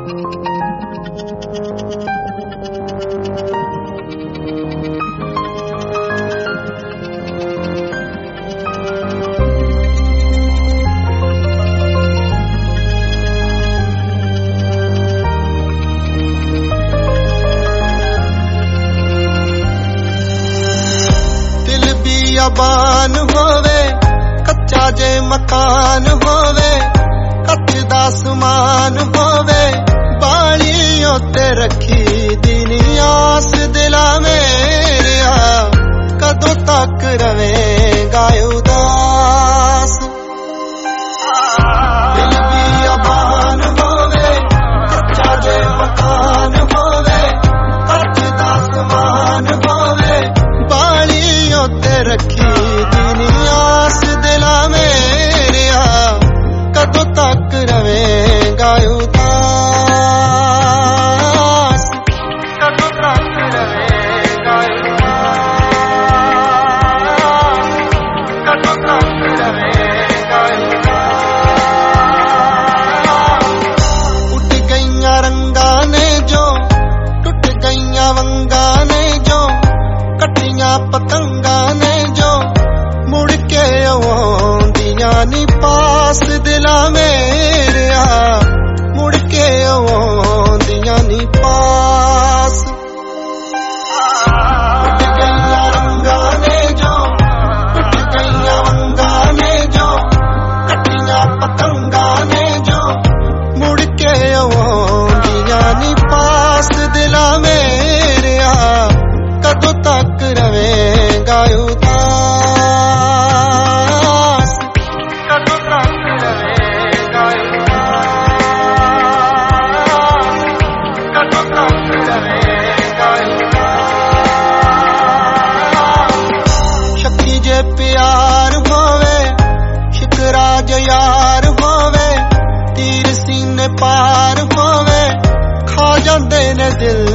बान होवे कच्चा जे मकान होवे कच्च दा समान होवे बालियों ते रखी दिनी आस दिला मेरिया कदों तक रवेगा उदास। दिल भी अबान होवे कच्चा जे मकान होवे कच्च दा समान होवे बालियों ते रखी दिनी आस दिला मेरिया कदों तक रवेगा उदास, कदों तक रवेगा उदास, कदों तक रवेगा उदास। उठ गईया रंगा ने जो टुट गईया वंगा ने जो कटिया पतंगा ने जो मुड़ के आउंदियां नी पास दिला मेरिया मुड़ के आउंदियां नी पास। उठ गईया रंगा ने जो टुट गईया वंगा ने जो कटिया पतंगा ने जो मुड़ के आउंदियां नी पास दिला मेरिया कदों तक रवेगा उदास, कदों तक रवेगा उदास, कदों तक रवेगा उदास। शक्ति जे प्यार होवे शिकरा जे यार होवे तीर सीने पार होवे खा जांदे ने दिल